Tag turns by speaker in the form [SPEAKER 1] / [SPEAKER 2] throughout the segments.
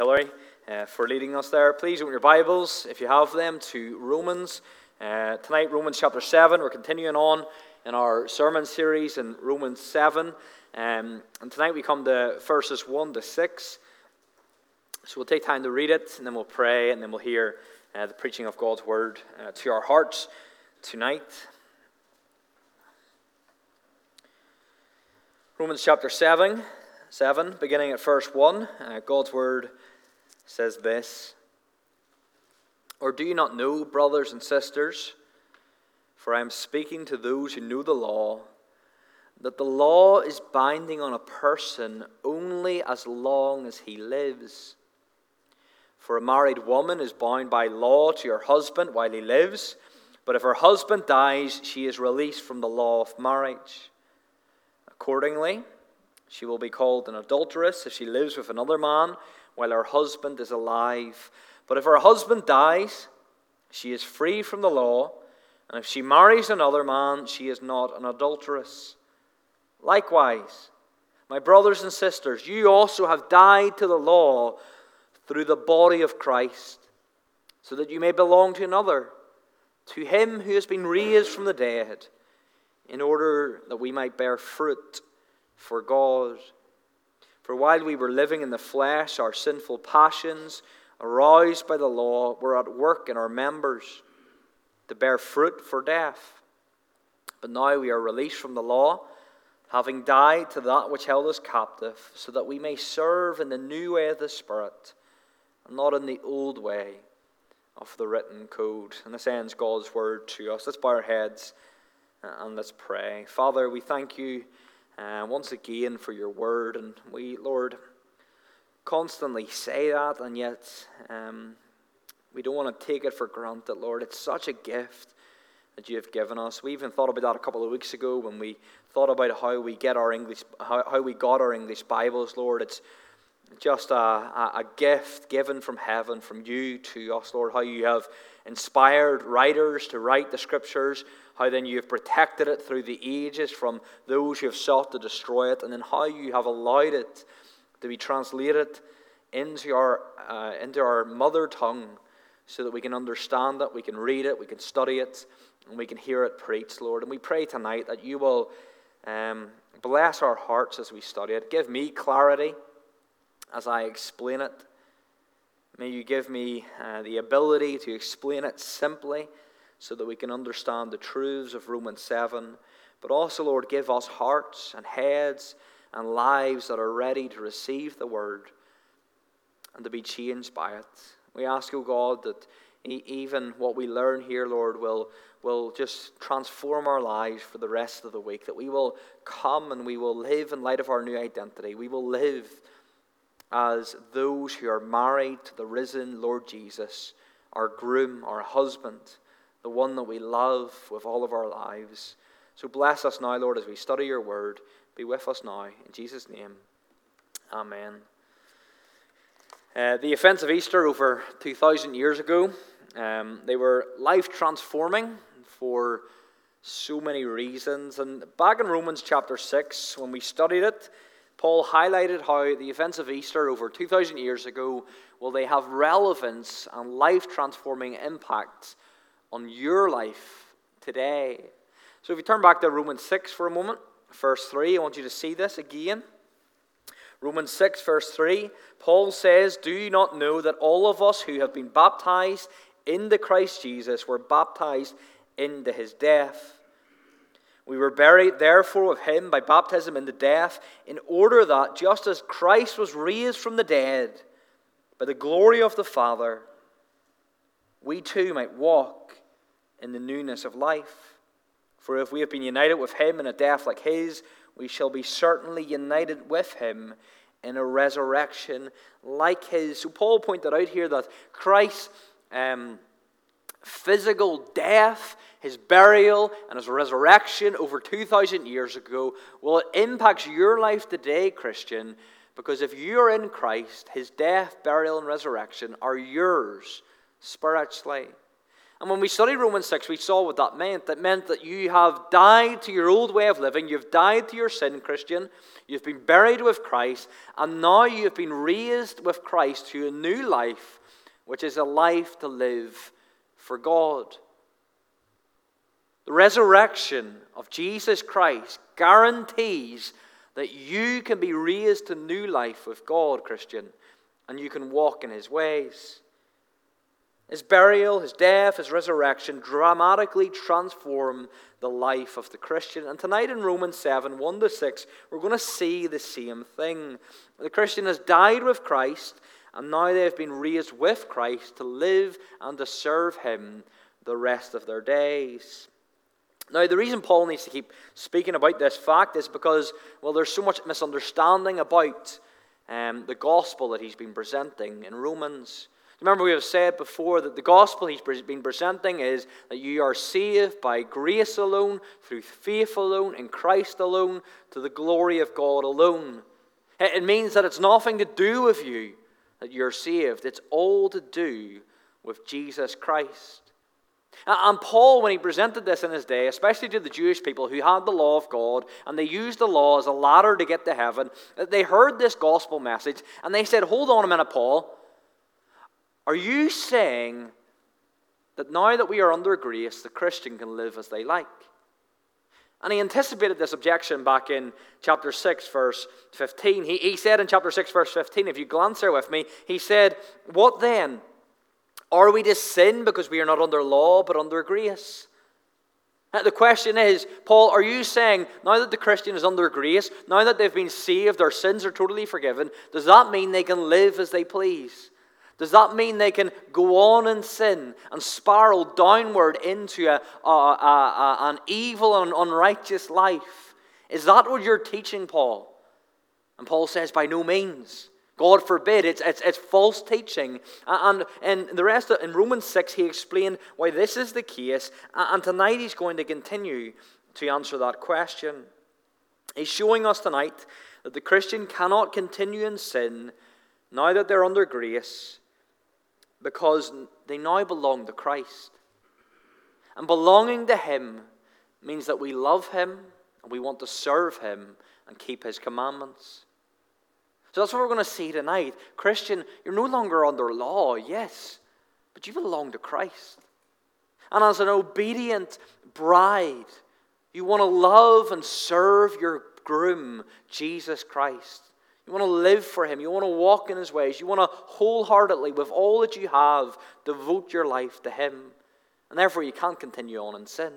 [SPEAKER 1] Hillary for leading us there. Please open your Bibles, if you have them, to Romans. Tonight, Romans chapter 7. We're continuing on in our sermon series in Romans 7. And tonight we come to verses 1 to 6. So we'll take time to read it, and then we'll pray, and then we'll hear the preaching of God's Word to our hearts tonight. Romans chapter 7, beginning at verse 1, God's Word says this: "Or do you not know, brothers and sisters, for I am speaking to those who know the law, that the law is binding on a person only as long as he lives? For a married woman is bound by law to her husband while he lives, but if her husband dies, she is released from the law of marriage. Accordingly, she will be called an adulteress if she lives with another man while her husband is alive. But if her husband dies, she is free from the law, and if she marries another man, she is not an adulteress. Likewise, my brothers and sisters, you also have died to the law through the body of Christ, so that you may belong to another, to him who has been raised from the dead, in order that we might bear fruit for God. For while we were living in the flesh, our sinful passions, aroused by the law, were at work in our members to bear fruit for death. But now we are released from the law, having died to that which held us captive, so that we may serve in the new way of the Spirit, and not in the old way of the written code." And this ends God's Word to us. Let's bow our heads and let's pray. Father, we thank you once again for your Word, and we, Lord, constantly say that, and yet we don't want to take it for granted, Lord. It's such a gift that you have given us. We even thought about that a couple of weeks ago when we thought about how we get our English, how we got our English Bibles, Lord. It's just a gift given from heaven, from you to us, Lord. How you have inspired writers to write the Scriptures, how then you have protected it through the ages from those who have sought to destroy it, and then how you have allowed it to be translated into our mother tongue, so that we can understand it, we can read it, we can study it, and we can hear it preached, Lord. And we pray tonight that you will bless our hearts as we study it. Give me clarity as I explain it. May you give me the ability to explain it simply, so that we can understand the truths of Romans 7. But also, Lord, give us hearts and heads and lives that are ready to receive the Word and to be changed by it. We ask, O God, that even what we learn here, Lord, will just transform our lives for the rest of the week. That we will come and we will live in light of our new identity. We will live as those who are married to the risen Lord Jesus, our groom, our husband, the one that we love with all of our lives. So bless us now, Lord, as we study your word. Be with us now. In Jesus' name, amen. The events of Easter over 2,000 years ago, they were life-transforming for so many reasons. And back in Romans chapter 6, when we studied it, Paul highlighted how the events of Easter over 2,000 years ago, well, they have relevance and life-transforming impacts on your life today. So if you turn back to Romans 6 for a moment, verse 3, I want you to see this again. Romans 6, verse 3, Paul says, "Do you not know that all of us who have been baptized into Christ Jesus were baptized into his death? We were buried, therefore, with him by baptism into death, in order that, just as Christ was raised from the dead by the glory of the Father, we too might walk in the newness of life. For if we have been united with him in a death like his, we shall be certainly united with him in a resurrection like his." So Paul pointed out here that Christ's physical death, his burial, and his resurrection over 2,000 years ago, well, it impacts your life today, Christian, because if you're in Christ, his death, burial, and resurrection are yours spiritually. And when we studied Romans 6, we saw what that meant. That meant that you have died to your old way of living. You've died to your sin, Christian. You've been buried with Christ. And now you have been raised with Christ to a new life, which is a life to live for God. The resurrection of Jesus Christ guarantees that you can be raised to new life with God, Christian, and you can walk in His ways. His burial, His death, His resurrection dramatically transform the life of the Christian. And tonight in Romans 7, 1-6, we're going to see the same thing. The Christian has died with Christ, and now they have been raised with Christ to live and to serve Him the rest of their days. Now, the reason Paul needs to keep speaking about this fact is because, well, there's so much misunderstanding about the gospel that he's been presenting in Romans. Remember, we have said before that the gospel he's been presenting is that you are saved by grace alone, through faith alone, in Christ alone, to the glory of God alone. It means that it's nothing to do with you that you're saved. It's all to do with Jesus Christ. And Paul, when he presented this in his day, especially to the Jewish people who had the law of God, and they used the law as a ladder to get to heaven, they heard this gospel message, and they said, hold on a minute, Paul. Are you saying that now that we are under grace, the Christian can live as they like? And he anticipated this objection back in chapter 6, verse 15. He said in chapter 6, verse 15, if you glance there with me, he said, what then? Are we to sin because we are not under law but under grace? The question is, Paul, are you saying now that the Christian is under grace, now that they've been saved, their sins are totally forgiven, does that mean they can live as they please? Does that mean they can go on in sin and spiral downward into an evil and unrighteous life? Is that what you're teaching, Paul? And Paul says, by no means. God forbid. It's false teaching. And the rest in Romans 6, he explained why this is the case. And tonight he's going to continue to answer that question. He's showing us tonight that the Christian cannot continue in sin now that they're under grace, because they now belong to Christ. And belonging to Him means that we love Him and we want to serve Him and keep His commandments. So that's what we're going to see tonight. Christian, you're no longer under law, yes, but you belong to Christ. And as an obedient bride, you want to love and serve your groom, Jesus Christ. You want to live for Him. You want to walk in His ways. You want to wholeheartedly, with all that you have, devote your life to Him. And therefore, you can't continue on in sin.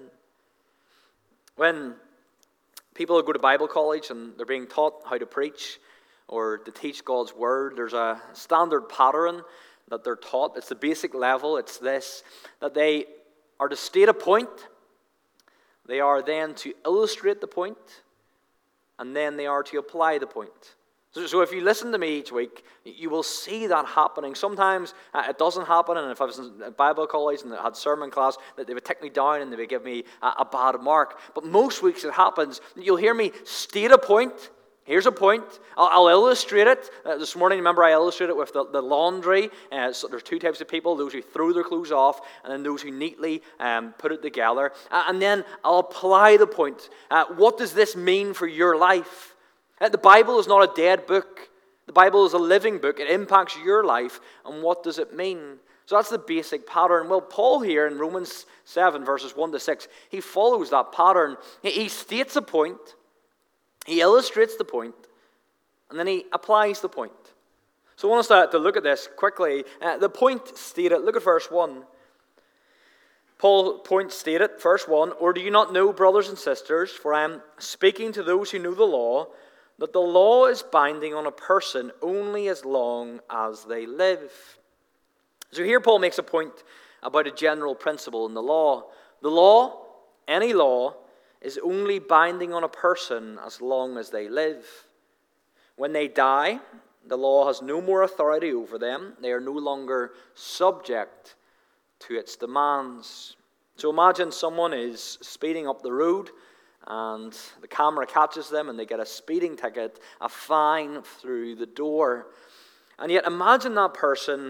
[SPEAKER 1] When people go to Bible college and they're being taught how to preach or to teach God's Word, there's a standard pattern that they're taught. It's the basic level. It's this, that they are to state a point. They are then to illustrate the point. And then they are to apply the point. So if you listen to me each week, you will see that happening. Sometimes it doesn't happen, and if I was in Bible college and I had sermon class, that they would take me down and they would give me a bad mark. But most weeks it happens. You'll hear me state a point. Here's a point. I'll illustrate it. This morning, remember, I illustrated it with the laundry. So there's two types of people, those who throw their clothes off and then those who neatly put it together. And then I'll apply the point. What does this mean for your life? The Bible is not a dead book. The Bible is a living book. It impacts your life. And what does it mean? So that's the basic pattern. Well, Paul here in Romans 7, verses 1-6, he follows that pattern. He states a point. He illustrates the point. And then he applies the point. So I want us to look at this quickly. The point stated, look at verse 1. Paul's point stated, verse 1, or do you not know, brothers and sisters, for I am speaking to those who know the law, that the law is binding on a person only as long as they live. So here Paul makes a point about a general principle in the law. The law, any law, is only binding on a person as long as they live. When they die, the law has no more authority over them. They are no longer subject to its demands. So imagine someone is speeding up the road, and the camera catches them and they get a speeding ticket, a fine through the door. And yet imagine that person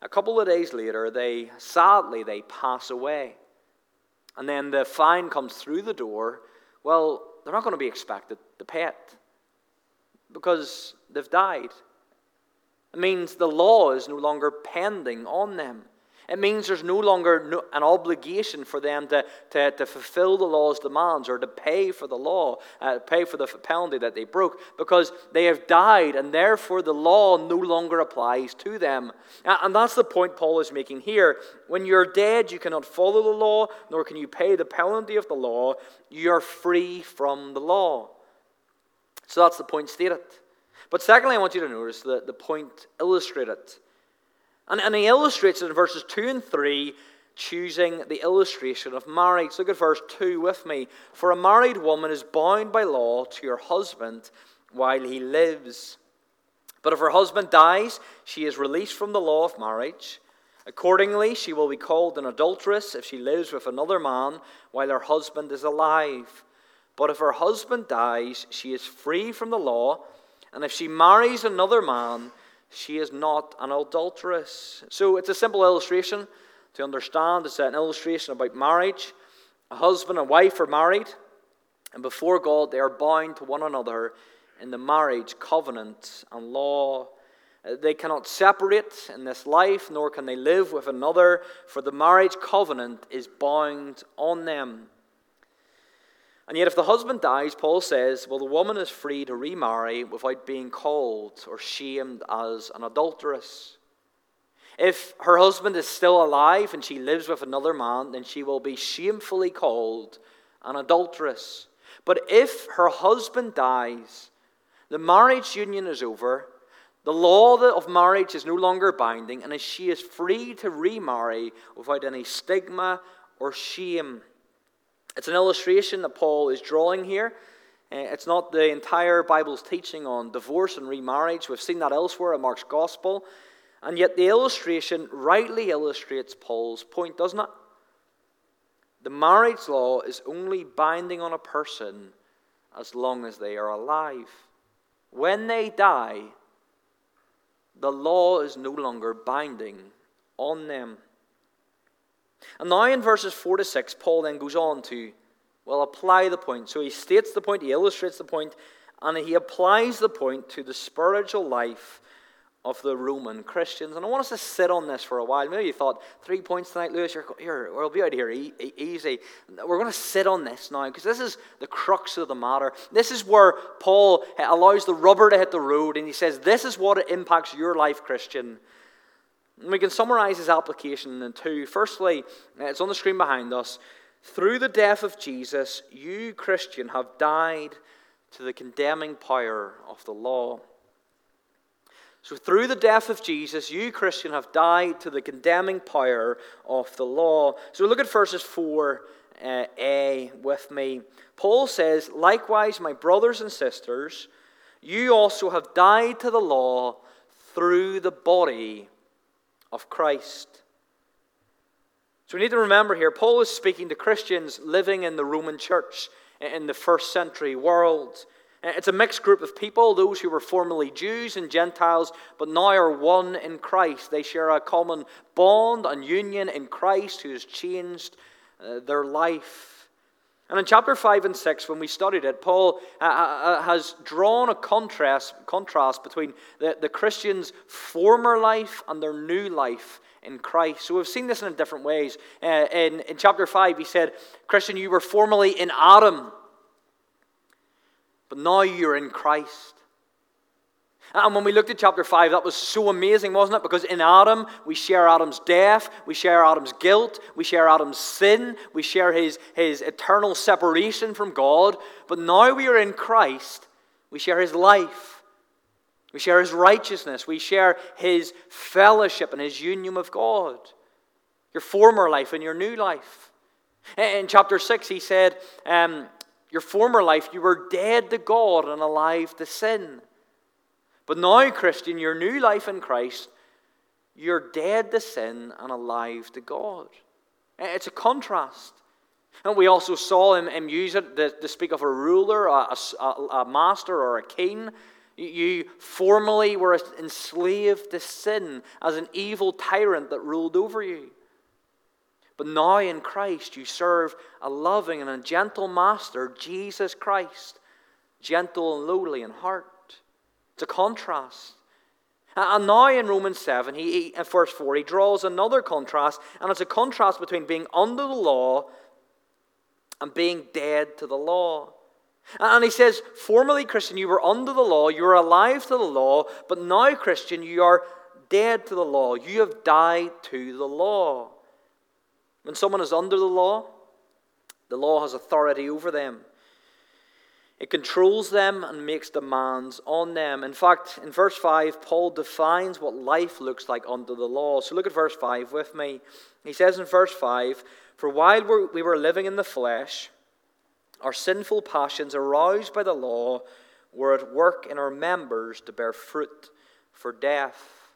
[SPEAKER 1] a couple of days later, they pass away. And then the fine comes through the door. Well, they're not going to be expected to pay it because they've died. It means the law is no longer pending on them. It means there's no longer an obligation for them to fulfill the law's demands or to pay for the law, pay for the penalty that they broke, because they have died, and therefore the law no longer applies to them. And that's the point Paul is making here. When you're dead, you cannot follow the law, nor can you pay the penalty of the law. You're free from the law. So that's the point stated. But secondly, I want you to notice the point illustrated. And he illustrates it in verses 2 and 3, choosing the illustration of marriage. Look at verse 2 with me. For a married woman is bound by law to her husband while he lives. But if her husband dies, she is released from the law of marriage. Accordingly, she will be called an adulteress if she lives with another man while her husband is alive. But if her husband dies, she is free from the law, and if she marries another man, she is not an adulteress. So it's a simple illustration to understand. It's an illustration about marriage. A husband and wife are married, and before God they are bound to one another in the marriage covenant and law. They cannot separate in this life, nor can they live with another, for the marriage covenant is bound on them. And yet if the husband dies, Paul says, well, the woman is free to remarry without being called or shamed as an adulteress. If her husband is still alive and she lives with another man, then she will be shamefully called an adulteress. But if her husband dies, the marriage union is over, the law of marriage is no longer binding, and she is free to remarry without any stigma or shame. It's an illustration that Paul is drawing here. It's not the entire Bible's teaching on divorce and remarriage. We've seen that elsewhere in Mark's Gospel. And yet the illustration rightly illustrates Paul's point, doesn't it? The marriage law is only binding on a person as long as they are alive. When they die, the law is no longer binding on them. And now in verses 4 to 6, Paul then goes on to, apply the point. So he states the point, he illustrates the point, and he applies the point to the spiritual life of the Roman Christians. And I want us to sit on this for a while. Maybe you thought, 3 points tonight, Lewis, we'll be out here easy. We're going to sit on this now, because this is the crux of the matter. This is where Paul allows the rubber to hit the road, and he says, this is what impacts your life, Christian. And we can summarize his application in two. Firstly, it's on the screen behind us. Through the death of Jesus, you, Christian, have died to the condemning power of the law. So through the death of Jesus, you, Christian, have died to the condemning power of the law. So look at verses 4a with me. Paul says, likewise, my brothers and sisters, you also have died to the law through the body of Christ. So we need to remember here, Paul is speaking to Christians living in the Roman church in the first century world. It's a mixed group of people, those who were formerly Jews and Gentiles, but now are one in Christ. They share a common bond and union in Christ, who has changed their life. And in chapter 5 and 6, when we studied it, Paul has drawn a contrast between the Christians' former life and their new life in Christ. So we've seen this in different ways. In chapter 5, he said, Christian, you were formerly in Adam, but now you're in Christ. And when we looked at chapter 5, that was so amazing, wasn't it? Because in Adam, we share Adam's death, we share Adam's guilt, we share Adam's sin, we share his eternal separation from God. But now we are in Christ, we share his life, we share his righteousness, we share his fellowship and his union with God. Your former life and your new life. In chapter 6, he said, your former life, you were dead to God and alive to sin. But now, Christian, your new life in Christ, you're dead to sin and alive to God. It's a contrast. And we also saw him use it to speak of a ruler, a master, or a king You formerly were enslaved to sin as an evil tyrant that ruled over you. But now in Christ you serve a loving and a gentle Master, Jesus Christ, gentle and lowly in heart. It's a contrast. And now in Romans 7, in verse 4, he draws another contrast, and it's a contrast between being under the law and being dead to the law. And he says, formerly, Christian, you were under the law, you were alive to the law, but now, Christian, you are dead to the law. You have died to the law. When someone is under the law has authority over them. It controls them and makes demands on them. In fact, in verse 5, Paul defines what life looks like under the law. So look at verse 5 with me. He says in verse 5, "For while we were living in the flesh, our sinful passions aroused by the law were at work in our members to bear fruit for death."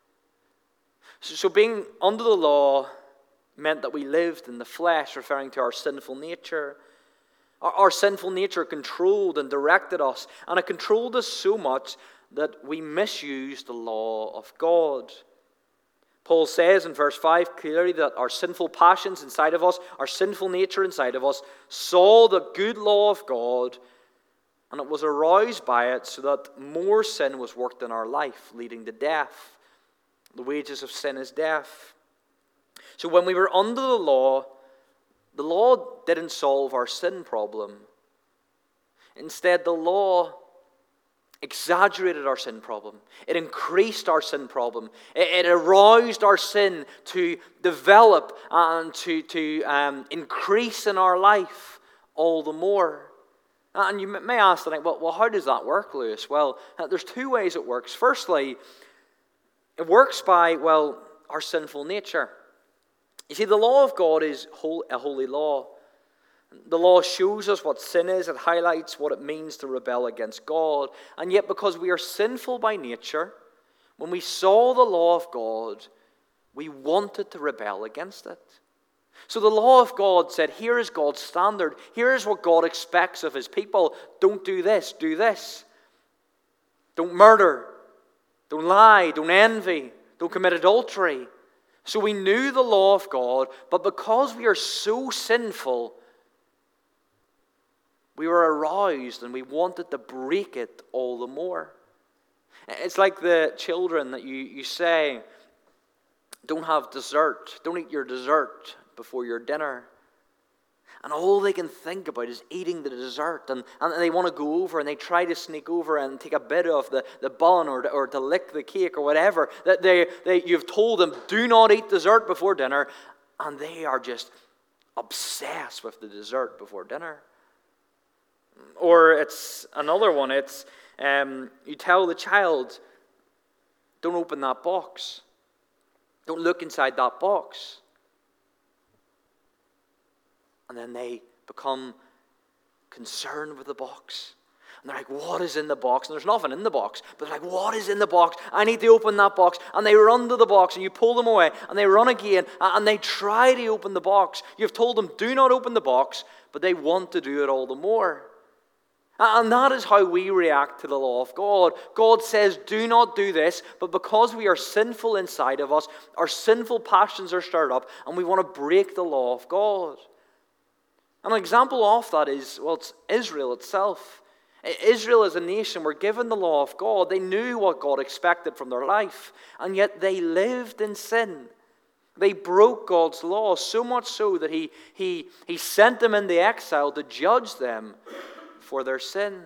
[SPEAKER 1] So being under the law meant that we lived in the flesh, referring to our sinful nature. Our sinful nature controlled and directed us, and it controlled us so much that we misused the law of God. Paul says in verse 5 clearly that our sinful passions inside of us, our sinful nature inside of us, saw the good law of God, and it was aroused by it so that more sin was worked in our life, leading to death. The wages of sin is death. So when we were under the law didn't solve our sin problem. Instead, the law exaggerated our sin problem. It increased our sin problem. It aroused our sin to develop and to increase in our life all the more. And you may ask tonight, well, how does that work, Lewis? Well, there's two ways it works. Firstly, it works by, our sinful nature. You see, the law of God is a holy law. The law shows us what sin is. It highlights what it means to rebel against God. And yet, because we are sinful by nature, when we saw the law of God, we wanted to rebel against it. So the law of God said, here is God's standard. Here is what God expects of his people. Don't do this, do this. Don't murder. Don't lie. Don't envy. Don't commit adultery. So we knew the law of God, but because we are so sinful, we were aroused and we wanted to break it all the more. It's like the children that you say, don't have dessert, don't eat your dessert before your dinner. And all they can think about is eating the dessert. And they want to go over and they try to sneak over and take a bit of the bun or to lick the cake or whatever. That you've told them, do not eat dessert before dinner. And they are just obsessed with the dessert before dinner. Or it's another one. It's you tell the child, don't open that box. Don't look inside that box. And then they become concerned with the box. And they're like, what is in the box? And there's nothing in the box. But they're like, what is in the box? I need to open that box. And they run to the box and you pull them away. And they run again and they try to open the box. You've told them, do not open the box. But they want to do it all the more. And that is how we react to the law of God. God says, do not do this. But because we are sinful inside of us, our sinful passions are stirred up. And we want to break the law of God. An example of that is, it's Israel itself. Israel as a nation were given the law of God. They knew what God expected from their life, and yet they lived in sin. They broke God's law so much so that He sent them into exile to judge them for their sin.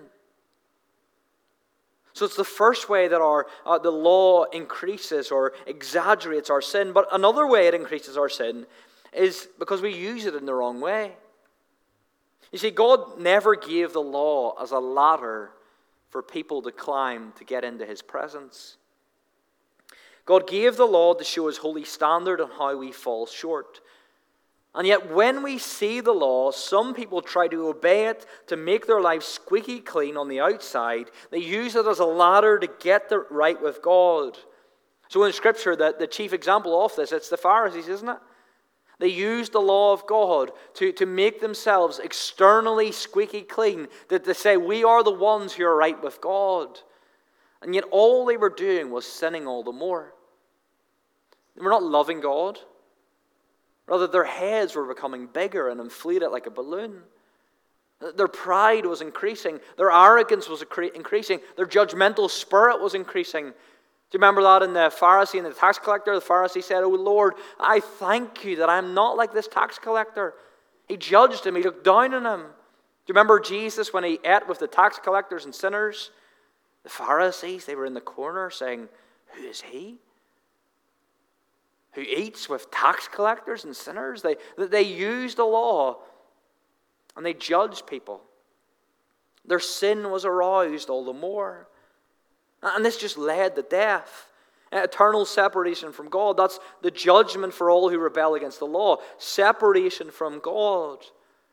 [SPEAKER 1] So it's the first way that the law increases or exaggerates our sin. But another way it increases our sin is because we use it in the wrong way. You see, God never gave the law as a ladder for people to climb to get into His presence. God gave the law to show His holy standard and how we fall short. And yet when we see the law, some people try to obey it to make their lives squeaky clean on the outside. They use it as a ladder to get right with God. So in Scripture, the chief example of this, it's the Pharisees, isn't it? They used the law of God to make themselves externally squeaky clean, to say we are the ones who are right with God. And yet all they were doing was sinning all the more. They were not loving God. Rather, their heads were becoming bigger and inflated like a balloon. Their pride was increasing. Their arrogance was increasing. Their judgmental spirit was increasing. Do you remember that in the Pharisee and the tax collector? The Pharisee said, "Oh Lord, I thank you that I'm not like this tax collector." He judged him. He looked down on him. Do you remember Jesus when he ate with the tax collectors and sinners? The Pharisees, they were in the corner saying, "Who is he who eats with tax collectors and sinners?" They used the law and they judged people. Their sin was aroused all the more. And this just led to death. Eternal separation from God. That's the judgment for all who rebel against the law. Separation from God.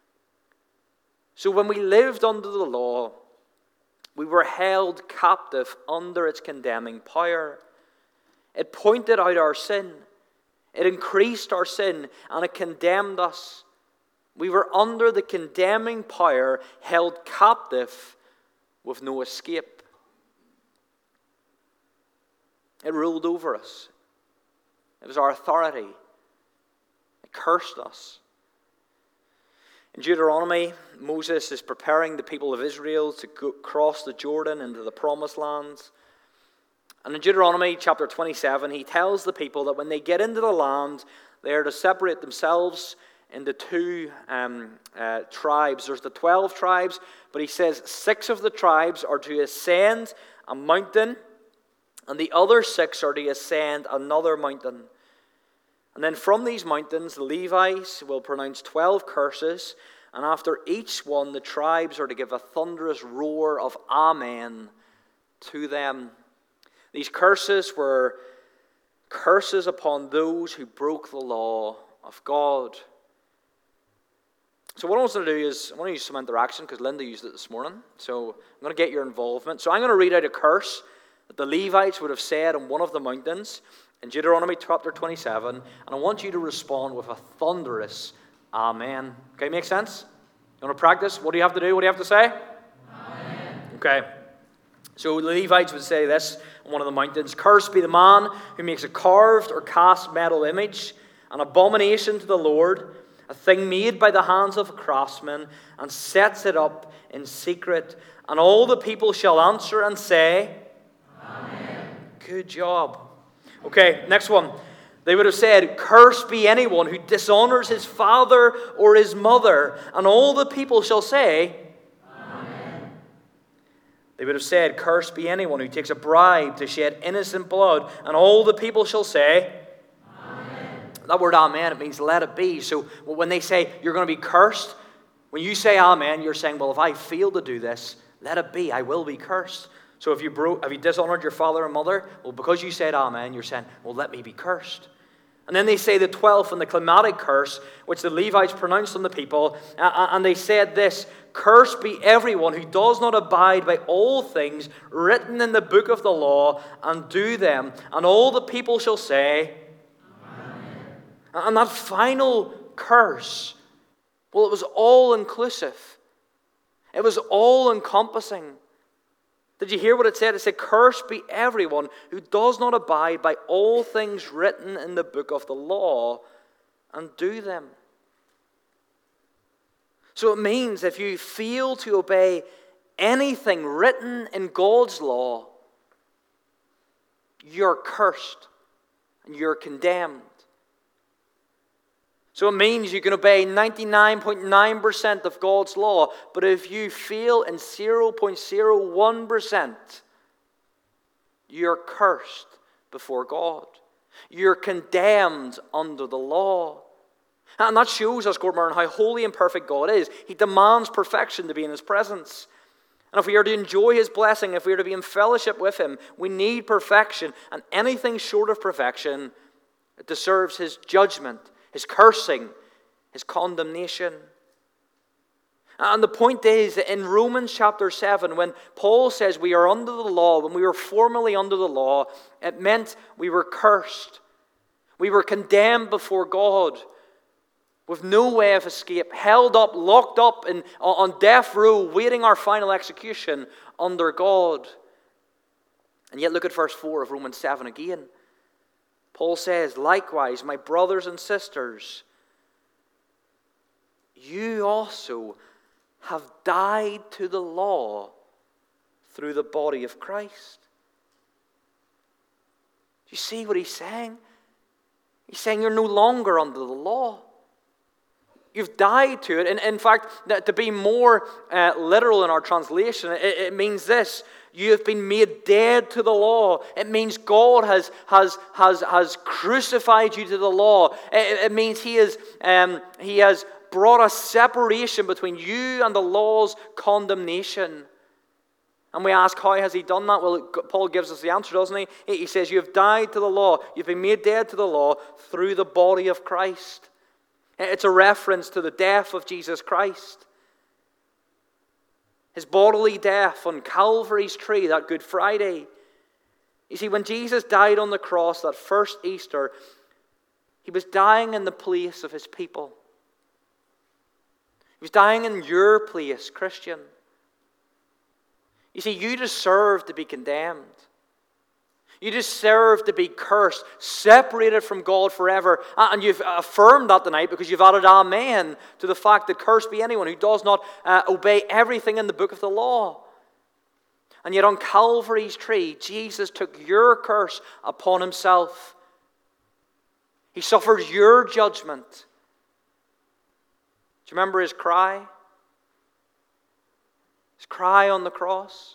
[SPEAKER 1] So when we lived under the law, we were held captive under its condemning power. It pointed out our sin. It increased our sin, and it condemned us. We were under the condemning power, held captive with no escape. It ruled over us. It was our authority. It cursed us. In Deuteronomy, Moses is preparing the people of Israel to cross the Jordan into the promised lands. And in Deuteronomy chapter 27, he tells the people that when they get into the land, they are to separate themselves into two tribes. There's the 12 tribes, but he says 6 of the tribes are to ascend a mountain, and the other 6 are to ascend another mountain. And then from these mountains, the Levites will pronounce 12 curses, and after each one, the tribes are to give a thunderous roar of Amen to them. These curses were curses upon those who broke the law of God. So what I want to do is, I want to use some interaction because Linda used it this morning. So I'm going to get your involvement. So I'm going to read out a curse that the Levites would have said on one of the mountains in Deuteronomy chapter 27. And I want you to respond with a thunderous Amen. Okay, make sense? You want to practice? What do you have to do? What do you have to say? Amen. Okay. So the Levites would say this on one of the mountains: "Cursed be the man who makes a carved or cast metal image, an abomination to the Lord, a thing made by the hands of a craftsman, and sets it up in secret. And all the people shall answer and say, Amen." Good job. Okay, next one. They would have said, "Cursed be anyone who dishonors his father or his mother." And all the people shall say, Amen. They would have said, "Cursed be anyone who takes a bribe to shed innocent blood." And all the people shall say, Amen. That word Amen, it means let it be. So when they say you're going to be cursed, when you say Amen, you're saying, well, if I fail to do this, let it be. I will be cursed. So if you dishonored your father and mother, well, because you said Amen, you're saying, well, let me be cursed. And then they say the 12th and the climatic curse, which the Levites pronounced on the people, and they said this: "Cursed be everyone who does not abide by all things written in the book of the law and do them." And all the people shall say, Amen. And that final curse, well, it was all-inclusive. It was all-encompassing. Did you hear what it said? It said, "Cursed be everyone who does not abide by all things written in the book of the law and do them." So it means if you fail to obey anything written in God's law, you're cursed and you're condemned. So it means you can obey 99.9% of God's law, but if you fail in 0.01%, you're cursed before God. You're condemned under the law. And that shows us, Gortmurn, how holy and perfect God is. He demands perfection to be in His presence. And if we are to enjoy His blessing, if we are to be in fellowship with Him, we need perfection. And anything short of perfection, it deserves His judgment, His cursing, His condemnation. And the point is that in Romans chapter 7, when Paul says we are under the law, when we were formerly under the law, it meant we were cursed. We were condemned before God with no way of escape, held up, locked up on death row, waiting our final execution under God. And yet look at verse 4 of Romans 7 again. Paul says, likewise, my brothers and sisters, you also have died to the law through the body of Christ. Do you see what he's saying? He's saying you're no longer under the law. You've died to it. And in fact, to be more literal in our translation, it means this. You have been made dead to the law. It means God has crucified you to the law. It means He has brought a separation between you and the law's condemnation. And we ask, how has He done that? Well, Paul gives us the answer, doesn't he? He says, you have died to the law. You've been made dead to the law through the body of Christ. It's a reference to the death of Jesus Christ. His bodily death on Calvary's tree, that Good Friday. You see, when Jesus died on the cross that first Easter, He was dying in the place of His people. He was dying in your place, Christian. You see, you deserve to be condemned. You deserve to be cursed, separated from God forever. And you've affirmed that tonight because you've added amen to the fact that cursed be anyone who does not obey everything in the book of the law. And yet on Calvary's tree, Jesus took your curse upon Himself. He suffered your judgment. Do you remember His cry? His cry on the cross.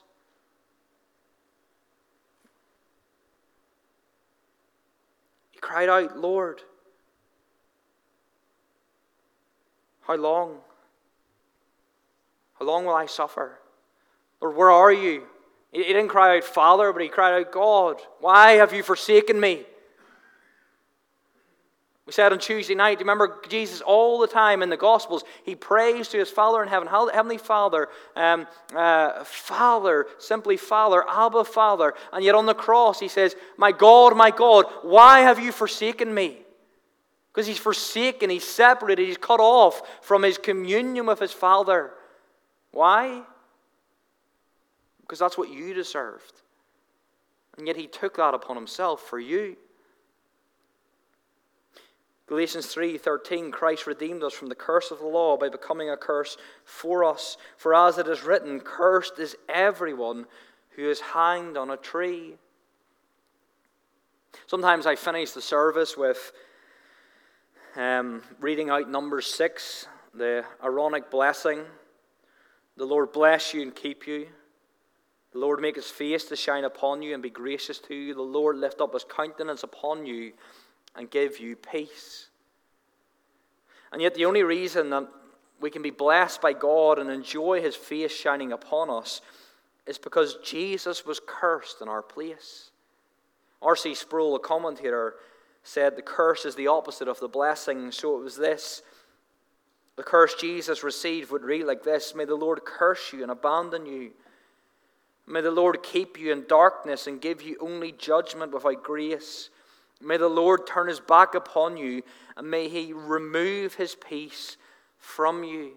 [SPEAKER 1] He cried out, Lord, how long? How long will I suffer? Lord, where are you? He didn't cry out, Father, but he cried out, God, why have you forsaken me? We said on Tuesday night, do you remember Jesus all the time in the Gospels, He prays to His Father in heaven, Heavenly Father, Father, simply Father, Abba Father. And yet on the cross He says, my God, why have you forsaken me? Because He's forsaken, He's separated, He's cut off from His communion with His Father. Why? Because that's what you deserved. And yet He took that upon Himself for you. Galatians 3:13, Christ redeemed us from the curse of the law by becoming a curse for us. For as it is written, cursed is everyone who is hanged on a tree. Sometimes I finish the service with reading out Numbers 6, the Aaronic blessing. The Lord bless you and keep you. The Lord make His face to shine upon you and be gracious to you. The Lord lift up His countenance upon you and give you peace. And yet the only reason that we can be blessed by God and enjoy His face shining upon us is because Jesus was cursed in our place. R.C. Sproul, a commentator, said the curse is the opposite of the blessing. So it was this. The curse Jesus received would read like this: May the Lord curse you and abandon you. May the Lord keep you in darkness and give you only judgment without grace. May the Lord turn His back upon you, and may He remove His peace from you.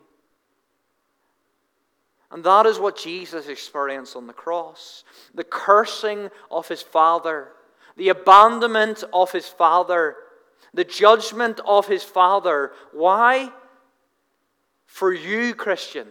[SPEAKER 1] And that is what Jesus experienced on the cross. The cursing of His Father, the abandonment of His Father, the judgment of His Father. Why? For you, Christian.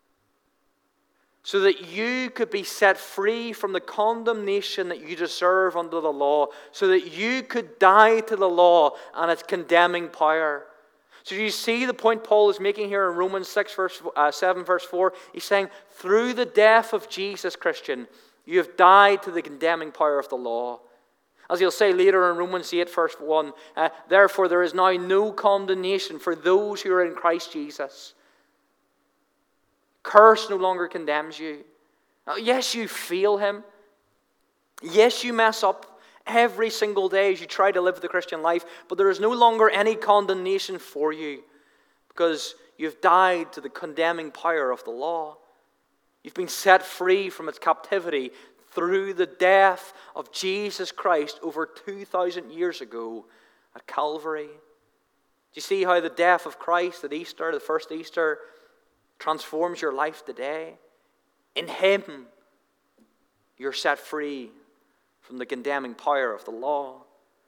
[SPEAKER 1] So that you could be set free from the condemnation that you deserve under the law. So that you could die to the law and its condemning power. So you see the point Paul is making here in Romans 7 verse 4. He's saying, through the death of Jesus, Christian, you have died to the condemning power of the law. As he'll say later in Romans 8 verse 1, therefore there is now no condemnation for those who are in Christ Jesus. Curse no longer condemns you. Yes, you feel Him. Yes, you mess up every single day as you try to live the Christian life, but there is no longer any condemnation for you because you've died to the condemning power of the law. You've been set free from its captivity through the death of Jesus Christ over 2,000 years ago at Calvary. Do you see how the death of Christ at Easter, the first Easter, transforms your life today? In Him, you're set free from the condemning power of the law.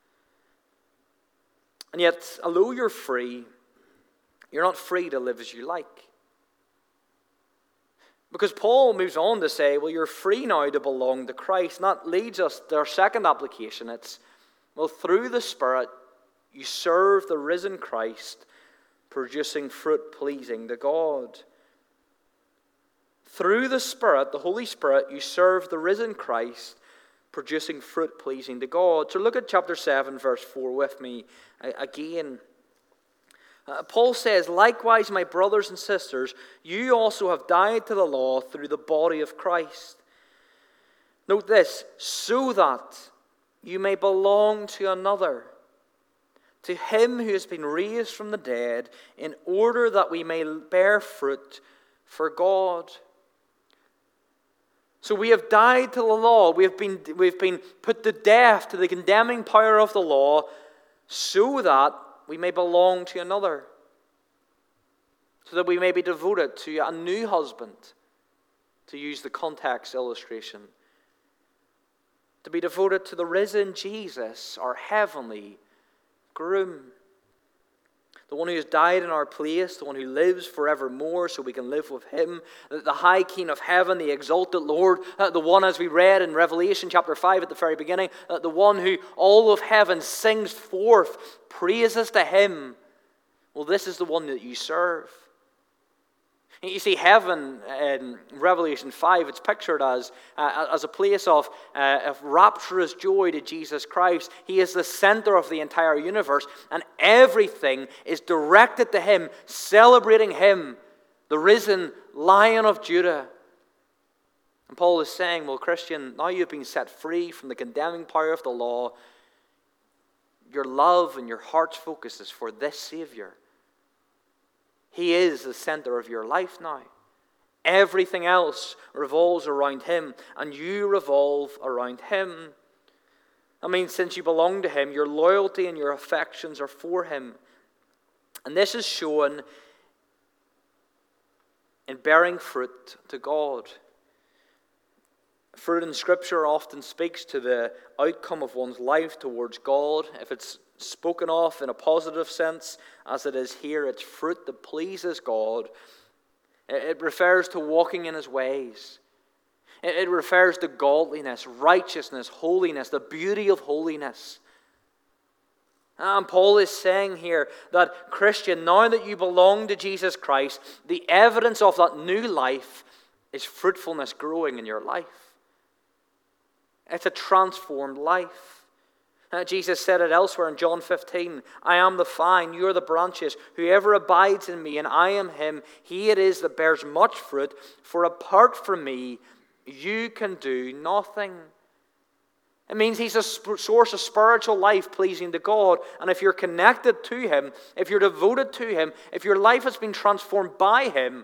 [SPEAKER 1] And yet, although you're free, you're not free to live as you like. Because Paul moves on to say, well, you're free now to belong to Christ. And that leads us to our second application. It's, well, through the Spirit, you serve the risen Christ, producing fruit pleasing to God. Through the Spirit, the Holy Spirit, you serve the risen Christ, producing fruit pleasing to God. So look at chapter 7, verse 4 with me again. Paul says, likewise, my brothers and sisters, you also have died to the law through the body of Christ. Note this, so that you may belong to another, to him who has been raised from the dead, in order that we may bear fruit for God. So we have died to the law. We've been put to death to the condemning power of the law, so that we may belong to another, so that we may be devoted to a new husband, to use the context illustration, to be devoted to the risen Jesus, our heavenly groom, the one who has died in our place, the one who lives forevermore so we can live with him, the high King of heaven, the exalted Lord, the one, as we read in Revelation chapter 5 at the very beginning, the one who all of heaven sings forth praises to him. Well, this is the one that you serve. You see, heaven in Revelation 5, it's pictured as a place of rapturous joy to Jesus Christ. He is the center of the entire universe, and everything is directed to him, celebrating him, the risen Lion of Judah. And Paul is saying, well, Christian, now you've been set free from the condemning power of the law. Your love and your heart's focus is for this Savior. He is the center of your life now. Everything else revolves around him, and you revolve around him. I mean, since you belong to him, your loyalty and your affections are for him. And this is shown in bearing fruit to God. Fruit in Scripture often speaks to the outcome of one's life towards God. If it's spoken of in a positive sense, as it is here, it's fruit that pleases God. It refers to walking in his ways. It refers to godliness, righteousness, holiness, the beauty of holiness. And Paul is saying here that, Christian, now that you belong to Jesus Christ, the evidence of that new life is fruitfulness growing in your life. It's a transformed life. Jesus said it elsewhere in John 15, I am the vine, you are the branches. Whoever abides in me and I am him, he it is that bears much fruit. For apart from me, you can do nothing. It means he's a source of spiritual life pleasing to God. And if you're connected to him, if you're devoted to him, if your life has been transformed by him,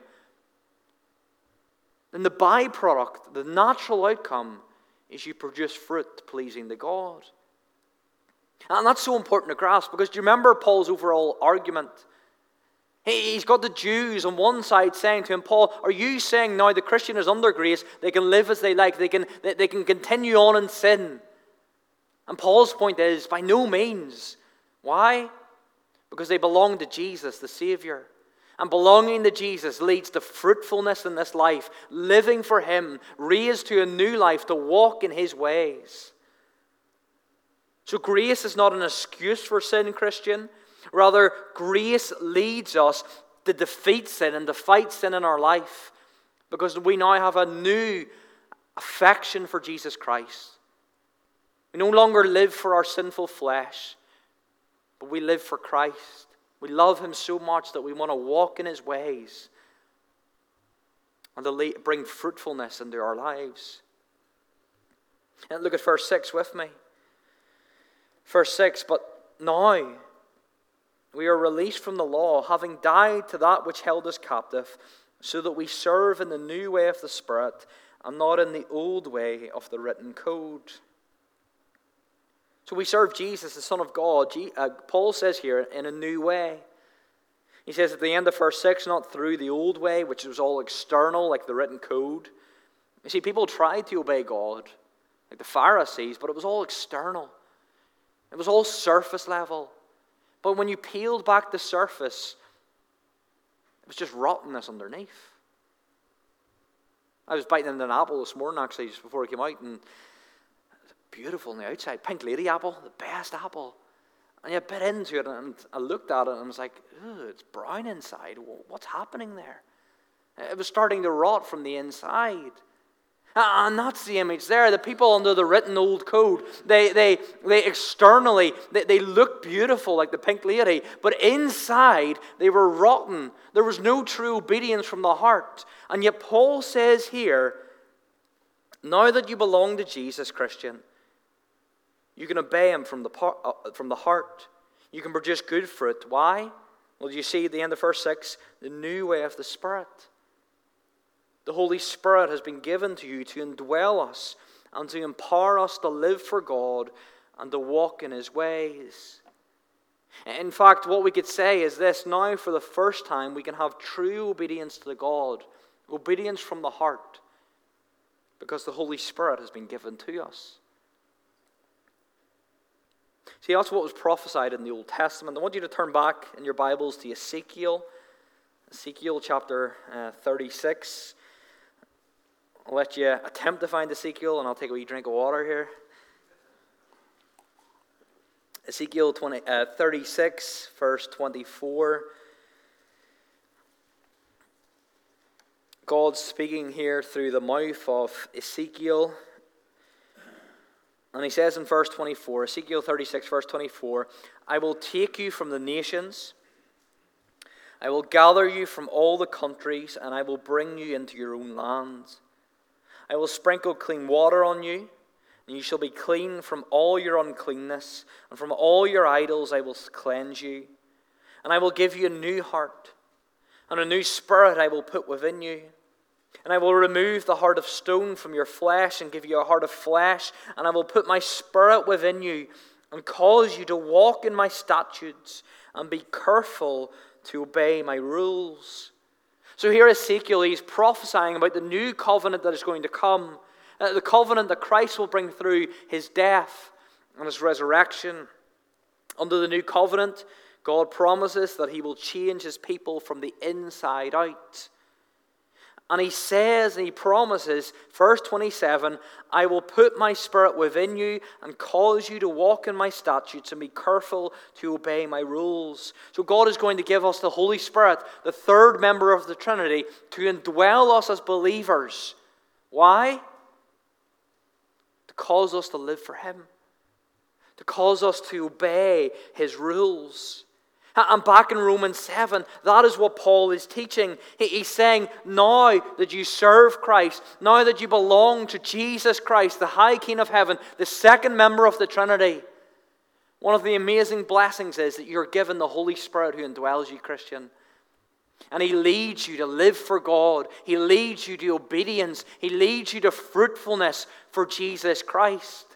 [SPEAKER 1] then the byproduct, the natural outcome, is you produce fruit pleasing to God. And that's so important to grasp, because do you remember Paul's overall argument? He's got the Jews on one side saying to him, Paul, are you saying now the Christian is under grace, they can live as they like, they can continue on in sin? And Paul's point is, by no means. Why? Because they belong to Jesus, the Savior. And belonging to Jesus leads to fruitfulness in this life, living for him, raised to a new life to walk in his ways. So grace is not an excuse for sin, Christian. Rather, grace leads us to defeat sin and to fight sin in our life, because we now have a new affection for Jesus Christ. We no longer live for our sinful flesh, but we live for Christ. We love him so much that we want to walk in his ways and to bring fruitfulness into our lives. And look at verse 6 with me. Verse 6, but now we are released from the law, having died to that which held us captive, so that we serve in the new way of the Spirit, and not in the old way of the written code. So we serve Jesus, the Son of God. Paul says here, in a new way. He says at the end of verse 6, not through the old way, which was all external, like the written code. You see, people tried to obey God. like the Pharisees, but it was all external. It was all surface level. But when you peeled back the surface, it was just rottenness underneath. I was biting into an apple this morning, actually, just before I came out, and it was beautiful on the outside. Pink Lady apple, the best apple. And you bit into it, and I looked at it, and I was like, it's brown inside. What's happening there? It was starting to rot from the inside. And that's the image there. The people under the written old code, they externally, they looked beautiful like the Pink Lady, but inside they were rotten. There was no true obedience from the heart. And yet Paul says here, now that you belong to Jesus, Christian, you can obey him from the heart. You can produce good fruit. Why? Well, you see at the end of verse 6, the new way of the Spirit. The Holy Spirit has been given to you to indwell us and to empower us to live for God and to walk in his ways. In fact, what we could say is this: now for the first time we can have true obedience to God, obedience from the heart, because the Holy Spirit has been given to us. See, that's what was prophesied in the Old Testament. I want you to turn back in your Bibles to Ezekiel chapter 36. I'll let you attempt to find Ezekiel, and I'll take a wee drink of water here. Ezekiel 36, verse 24. God's speaking here through the mouth of Ezekiel. And he says in verse 24, Ezekiel 36, verse 24, I will take you from the nations, I will gather you from all the countries, and I will bring you into your own lands. I will sprinkle clean water on you, and you shall be clean from all your uncleanness, and from all your idols I will cleanse you. And I will give you a new heart, and a new spirit I will put within you. And I will remove the heart of stone from your flesh and give you a heart of flesh, and I will put my spirit within you and cause you to walk in my statutes and be careful to obey my rules. So here Ezekiel, he's prophesying about the new covenant that is going to come, the covenant that Christ will bring through his death and his resurrection. Under the new covenant, God promises that he will change his people from the inside out. And he says and he promises, verse 27, I will put my spirit within you and cause you to walk in my statutes and be careful to obey my rules. So God is going to give us the Holy Spirit, the third member of the Trinity, to indwell us as believers. Why? To cause us to live for him. To cause us to obey his rules. And back in Romans 7, that is what Paul is teaching. He's saying, now that you serve Christ, now that you belong to Jesus Christ, the High King of Heaven, the second member of the Trinity, one of the amazing blessings is that you're given the Holy Spirit who indwells you, Christian. And he leads you to live for God. He leads you to obedience. He leads you to fruitfulness for Jesus Christ.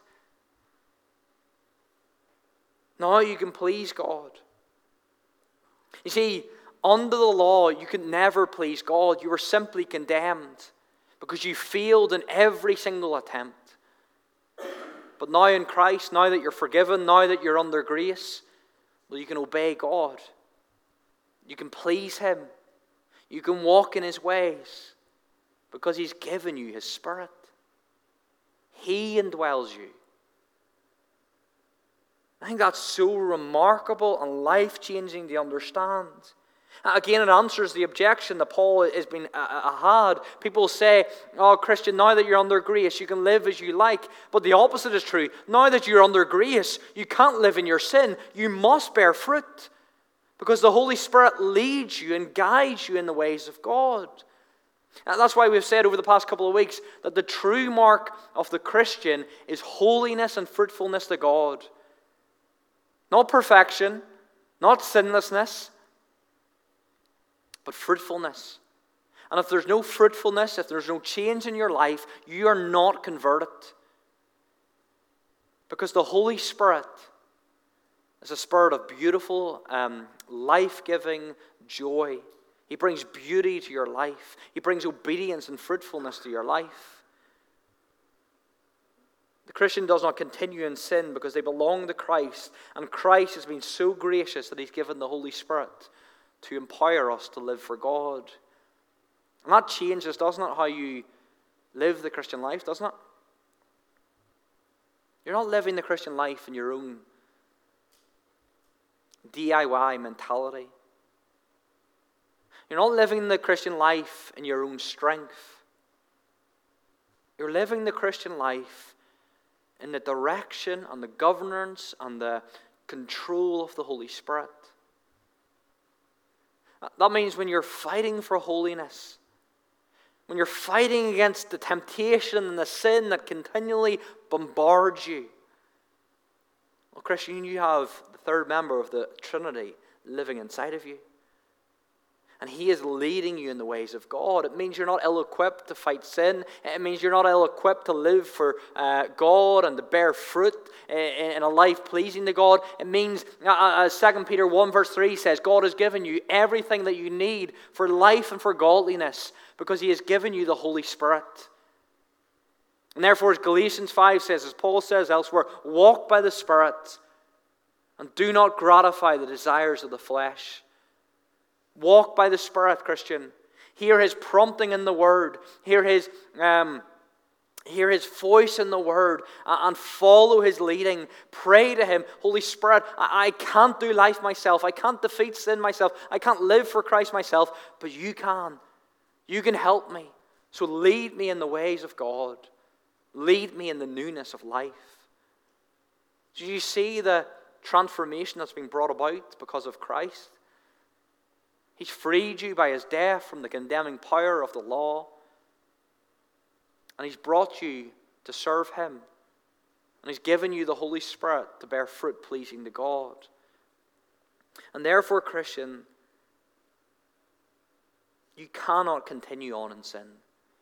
[SPEAKER 1] Now you can please God. You see, under the law, you could never please God. You were simply condemned because you failed in every single attempt. But now in Christ, now that you're forgiven, now that you're under grace, well, you can obey God. You can please him. You can walk in his ways because he's given you his Spirit. He indwells you. I think that's so remarkable and life-changing to understand. Again, it answers the objection that Paul has been had. People say, oh, Christian, now that you're under grace, you can live as you like. But the opposite is true. Now that you're under grace, you can't live in your sin. You must bear fruit. Because the Holy Spirit leads you and guides you in the ways of God. And that's why we've said over the past couple of weeks that the true mark of the Christian is holiness and fruitfulness to God. Not perfection, not sinlessness, but fruitfulness. And if there's no fruitfulness, if there's no change in your life, you are not converted. Because the Holy Spirit is a spirit of beautiful, life-giving joy. He brings beauty to your life. He brings obedience and fruitfulness to your life. The Christian does not continue in sin because they belong to Christ, and Christ has been so gracious that he's given the Holy Spirit to empower us to live for God. And that changes, doesn't it, how you live the Christian life, doesn't it? You're not living the Christian life in your own DIY mentality. You're not living the Christian life in your own strength. You're living the Christian life in the direction and the governance and the control of the Holy Spirit. That means when you're fighting for holiness, when you're fighting against the temptation and the sin that continually bombards you, well, Christian, you have the third member of the Trinity living inside of you. And he is leading you in the ways of God. It means you're not ill-equipped to fight sin. It means you're not ill-equipped to live for God and to bear fruit in a life pleasing to God. It means, as 2 Peter 1 verse 3 says, God has given you everything that you need for life and for godliness because he has given you the Holy Spirit. And therefore, as Galatians 5 says, as Paul says elsewhere, walk by the Spirit and do not gratify the desires of the flesh. Walk by the Spirit, Christian. Hear his prompting in the Word. Hear his voice in the Word and follow his leading. Pray to him. Holy Spirit, I can't do life myself. I can't defeat sin myself. I can't live for Christ myself, but you can. You can help me. So lead me in the ways of God. Lead me in the newness of life. Do you see the transformation that's been brought about because of Christ? He's freed you by his death from the condemning power of the law. And he's brought you to serve him. And he's given you the Holy Spirit to bear fruit pleasing to God. And therefore, Christian, you cannot continue on in sin.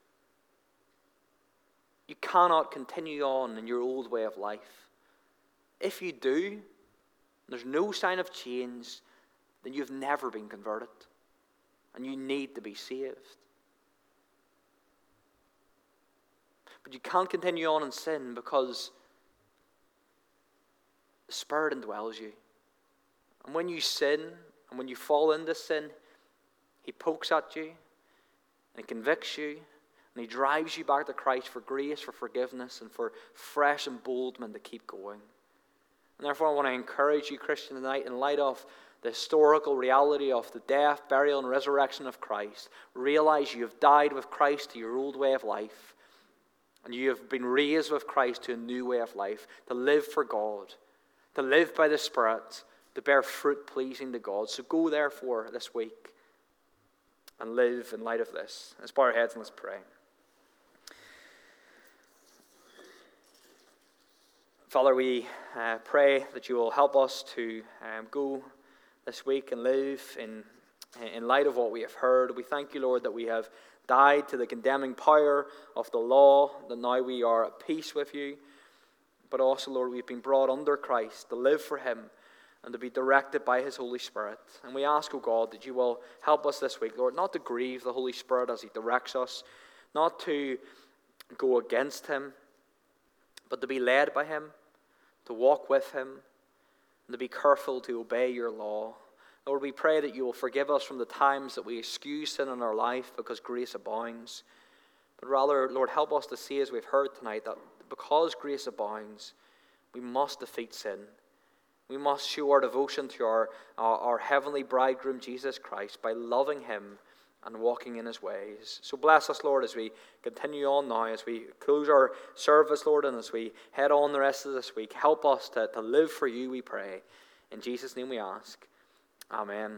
[SPEAKER 1] You cannot continue on in your old way of life. If you do, there's no sign of change, then you've never been converted. And you need to be saved. But you can't continue on in sin because the Spirit indwells you. And when you sin, and when you fall into sin, he pokes at you, and he convicts you, and he drives you back to Christ for grace, for forgiveness, and for fresh emboldenment to keep going. And therefore I want to encourage you, Christian, tonight, in light of the historical reality of the death, burial, and resurrection of Christ, realize you have died with Christ to your old way of life, and you have been raised with Christ to a new way of life, to live for God, to live by the Spirit, to bear fruit pleasing to God. So go therefore this week and live in light of this. Let's bow our heads and let's pray. Father, we pray that you will help us to go this week and live in light of what we have heard. We thank you, Lord, that we have died to the condemning power of the law, that now we are at peace with you. But also, Lord, we've been brought under Christ to live for him and to be directed by his Holy Spirit. And we ask, O God, that you will help us this week, Lord, not to grieve the Holy Spirit as he directs us, not to go against him, but to be led by him, to walk with him, and to be careful to obey your law. Lord, we pray that you will forgive us from the times that we excuse sin in our life because grace abounds. But rather, Lord, help us to see, as we've heard tonight, that because grace abounds, we must defeat sin. We must show our devotion to our heavenly bridegroom, Jesus Christ, by loving him and walking in his ways. So bless us, Lord, as we continue on now, as we close our service, Lord, and as we head on the rest of this week. Help us to live for you, we pray. In Jesus' name we ask. Amen.